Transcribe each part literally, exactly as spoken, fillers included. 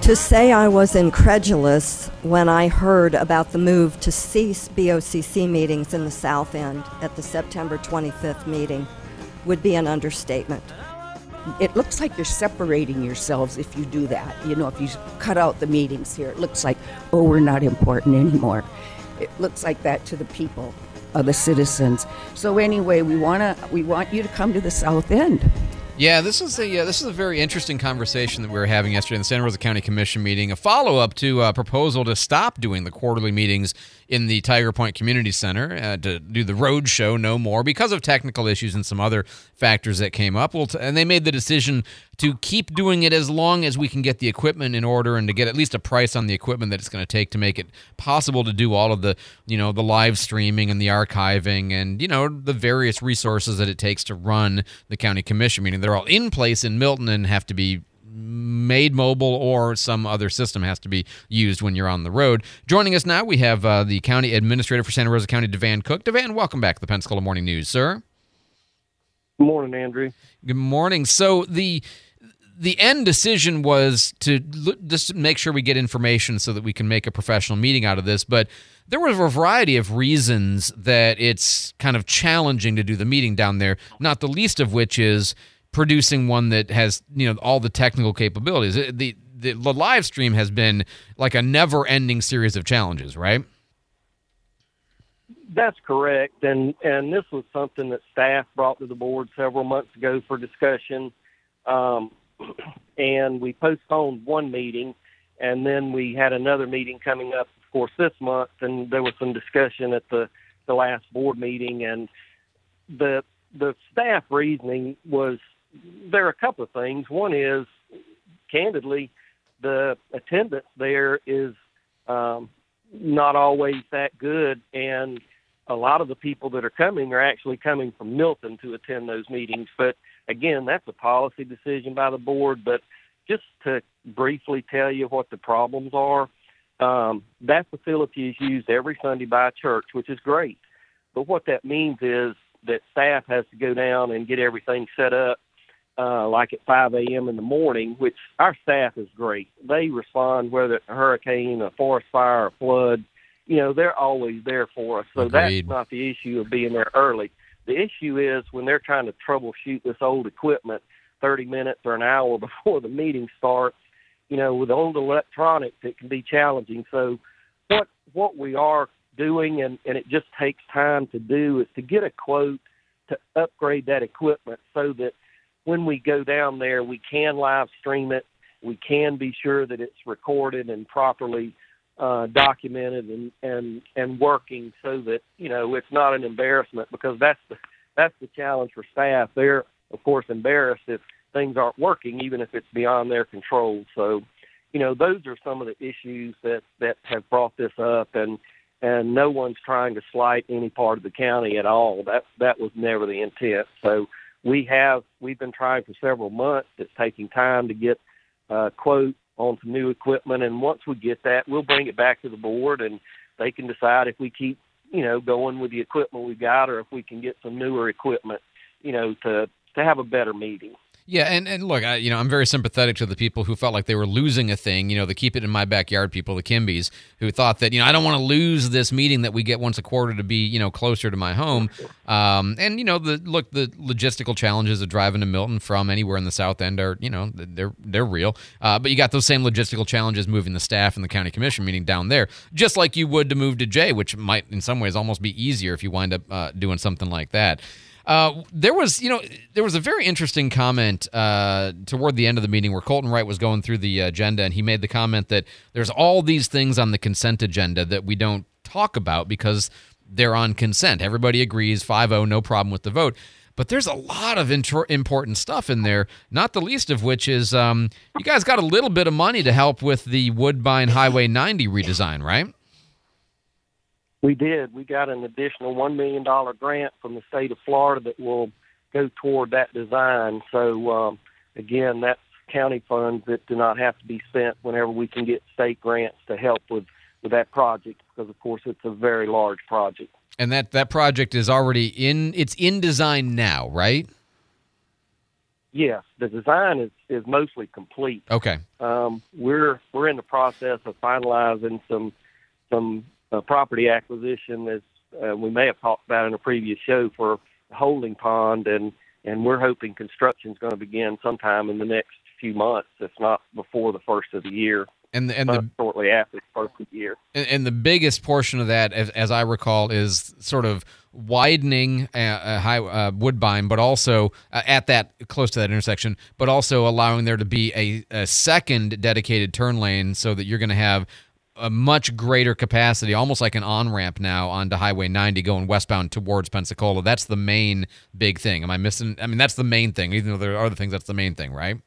To say I was incredulous when I heard about the move to cease B O C C meetings in the South End at the September twenty-fifth meeting would be an understatement. It looks like you're separating yourselves if you do that. You know, if you cut out the meetings here, it looks like, oh, we're not important anymore. It looks like that to the people, uh, the citizens. So anyway, we wanna we want you to come to the South End. Yeah, this is a uh, this is a very interesting conversation that we were having yesterday in the Santa Rosa County Commission meeting, a follow-up to a proposal to stop doing the quarterly meetings in the Tiger Point Community Center, uh, to do the road show no more because of technical issues and some other factors that came up. Well, t- and they made the decision to keep doing it as long as we can get the equipment in order and to get at least a price on the equipment that it's going to take to make it possible to do all of the, you know, the live streaming and the archiving and, you know, the various resources that it takes to run the county commission meeting. They're all in place in Milton and have to be made mobile, or some other system has to be used when you're on the road. Joining us now, we have uh, the County Administrator for Santa Rosa County, Devan Cook. Devan, welcome back to the Pensacola Morning News, sir. Good morning, Andrew. Good morning. So the the end decision was to l- just make sure we get information so that we can make a professional meeting out of this, but there was a variety of reasons that it's kind of challenging to do the meeting down there, not the least of which is producing one that has, you know, all the technical capabilities. The, the the live stream has been like a never-ending series of challenges, right? That's correct, and and this was something that staff brought to the board several months ago for discussion, um, and we postponed one meeting, and then we had another meeting coming up, of course, this month, and there was some discussion at the, the last board meeting, and the the staff reasoning was, there are a couple of things. One is, candidly, the attendance there is um, not always that good, and a lot of the people that are coming are actually coming from Milton to attend those meetings. But, again, that's a policy decision by the board. But just to briefly tell you what the problems are, um, that facility is used every Sunday by a church, which is great. But what that means is that staff has to go down and get everything set up, uh, like at five a.m. in the morning, which our staff is great. They respond, whether it's a hurricane, a forest fire, a flood. You know, they're always there for us. So Agreed. That's not the issue of being there early. The issue is when they're trying to troubleshoot this old equipment thirty minutes or an hour before the meeting starts, you know, with old electronics, it can be challenging. So what what we are doing, and, and it just takes time to do, is to get a quote to upgrade that equipment so that when we go down there, we can live stream it. We can be sure that it's recorded and properly uh, documented and, and, and working so that, you know, it's not an embarrassment, because that's the, that's the challenge for staff. They're, of course, embarrassed if things aren't working, even if it's beyond their control. So, you know, those are some of the issues that, that have brought this up, and, and no one's trying to slight any part of the county at all. That, that was never the intent. So, We have, we've been trying for several months. It's taking time to get a quote on some new equipment. And once we get that, we'll bring it back to the board and they can decide if we keep, you know, going with the equipment we've got, or if we can get some newer equipment, you know, to, to have a better meeting. Yeah, and, and look, I, you know, I'm very sympathetic to the people who felt like they were losing a thing, you know, the Keep It in My Backyard people, the Kimbeys, who thought that, you know, I don't want to lose this meeting that we get once a quarter to be, you know, closer to my home. Um, and, you know, the look, the logistical challenges of driving to Milton from anywhere in the South End are, you know, they're they're real. Uh, but you got those same logistical challenges moving the staff in the county commission meeting down there, just like you would to move to Jay, which might in some ways almost be easier if you wind up uh, doing something like that. Uh, there was, you know, there was a very interesting comment uh, toward the end of the meeting where Colton Wright was going through the agenda, and he made the comment that there's all these things on the consent agenda that we don't talk about because they're on consent. Everybody agrees, five oh, no problem with the vote. But there's a lot of intro- important stuff in there, not the least of which is um, you guys got a little bit of money to help with the Woodbine Highway ninety redesign, right? We did. We got an additional one million dollars grant from the state of Florida that will go toward that design. So, um, again, that's county funds that do not have to be spent whenever we can get state grants to help with, with that project, because, of course, it's a very large project. And that, that project is already in, it's in design now, right? yes, the design is, is mostly complete. Okay. Um, we're we're in the process of finalizing some some uh, property acquisition, as uh, we may have talked about in a previous show, for a holding pond, and, and we're hoping construction is going to begin sometime in the next few months, if not before the first of the year. And the, and uh, the shortly after the first of the year. And, and the biggest portion of that, as, as I recall, is sort of widening uh, uh, high uh, Woodbine, but also uh, at that close to that intersection, but also allowing there to be a, a second dedicated turn lane, so that you're going to have a much greater capacity, almost like an on-ramp now onto Highway ninety going westbound towards Pensacola. That's the main big thing. Am I missing? I mean, that's the main thing. Even though there are other things, that's the main thing, right?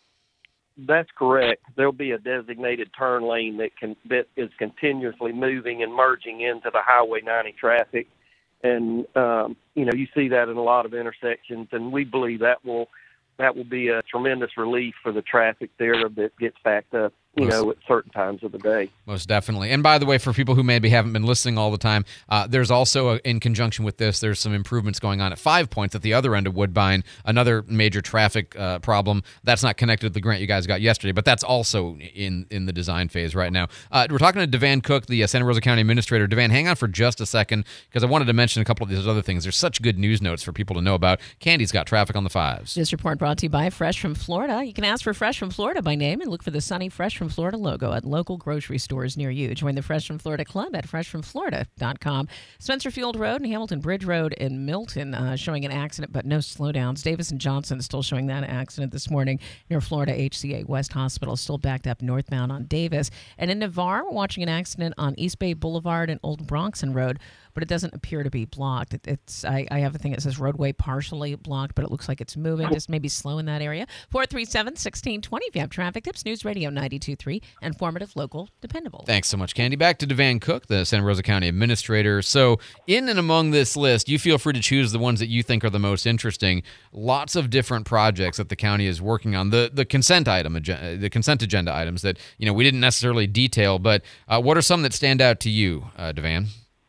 That's correct. There'll be a designated turn lane that can that is continuously moving and merging into the Highway ninety traffic, and um, you know you see that in a lot of intersections, and we believe that will that will be a tremendous relief for the traffic there that gets backed up, you Most, know, at certain times of the day. Most definitely. And by the way, for people who maybe haven't been listening all the time, uh, there's also, a, in conjunction with this, there's some improvements going on at Five Points at the other end of Woodbine, another major traffic uh, problem. That's not connected to the grant you guys got yesterday, but that's also in, in the design phase right now. Uh, we're talking to Devan Cook, the uh, Santa Rosa County Administrator. Devan, hang on for just a second, because I wanted to mention a couple of these other things. There's such good news notes for people to know about. Candy's got traffic on the fives. This report brought to you by Fresh from Florida. You can ask for Fresh from Florida by name and look for the sunny Fresh from Florida logo at local grocery stores near you. Join the Fresh from Florida Club at fresh from florida dot com. Spencer Field Road and Hamilton Bridge Road in Milton uh, showing an accident, but no slowdowns. Davis and Johnson still showing that accident this morning near Florida H C A West Hospital, still backed up northbound on Davis. And in Navarre, we're watching an accident on East Bay Boulevard and Old Bronxon Road, but it doesn't appear to be blocked. It, it's I, I have a thing that says roadway partially blocked, but it looks like it's moving, just maybe slow in that area. four three seven, one six two zero if you have traffic tips. News Radio ninety-two point three, informative, local, dependable. Thanks so much, Candy. Back to Devan Cook, the Santa Rosa County Administrator. So in and among this list, you feel free to choose the ones that you think are the most interesting. Lots of different projects that the county is working on. The the consent item, the consent agenda items that you know we didn't necessarily detail, but uh, what are some that stand out to you, uh, Devan?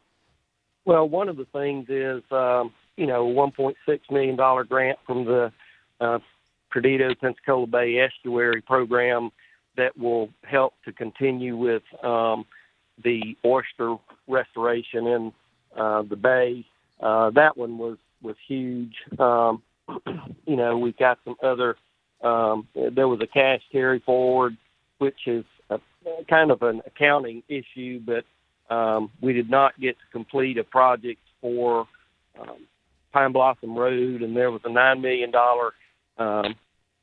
Well, one of the things is, um, you know, a one point six million dollars grant from the uh, Perdido Pensacola Bay Estuary Program that will help to continue with um, the oyster restoration in uh, the bay. Uh, that one was, was huge. Um, you know, we've got some other, um, there was a cash carry forward, which is a, kind of an accounting issue, but um, we did not get to complete a project for um, Pine Blossom Road, and there was a nine million dollars um,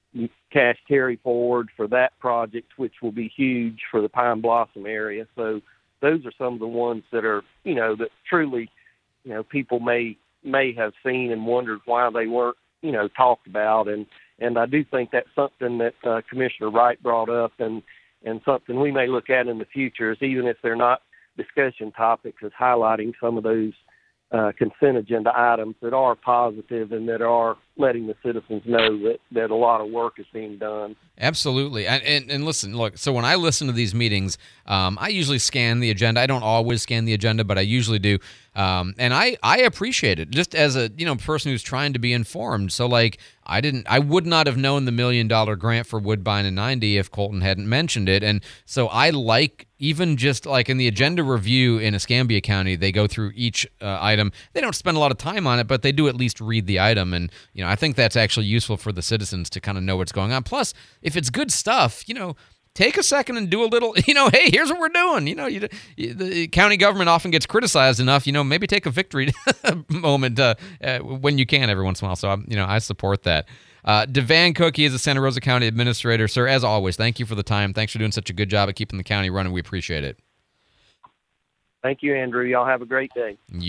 cash carry forward for that project, which will be huge for the Pine Blossom area. So those are some of the ones that are, you know, that truly, you know, people may may have seen and wondered why they weren't, you know, talked about. And, and I do think that's something that uh, Commissioner Wright brought up, and, and something we may look at in the future, is even if they're not discussion topics, is highlighting some of those uh, consent agenda items that are positive and that are letting the citizens know that, that a lot of work is being done. Absolutely. And, and, and listen, look, so when I listen to these meetings, um, I usually scan the agenda. I don't always scan the agenda, but I usually do. Um, and I, I appreciate it just as a, you know, person who's trying to be informed. So like, I didn't, I would not have known the million dollar grant for Woodbine and ninety if Colton hadn't mentioned it. And so I like, even just like in the agenda review in Escambia County, they go through each uh, item. They don't spend a lot of time on it, but they do at least read the item. And, you know, I think that's actually useful for the citizens to kind of know what's going on. Plus, if it's good stuff, you know, take a second and do a little, you know, hey, here's what we're doing. You know, you, the county government often gets criticized enough, you know, maybe take a victory moment uh, uh, when you can every once in a while. So, I'm, you know, I support that. Uh, Devan Cook, he is the Santa Rosa County Administrator. Sir, as always, thank you for the time. Thanks for doing such a good job at keeping the county running. We appreciate it. Thank you, Andrew. Y'all have a great day.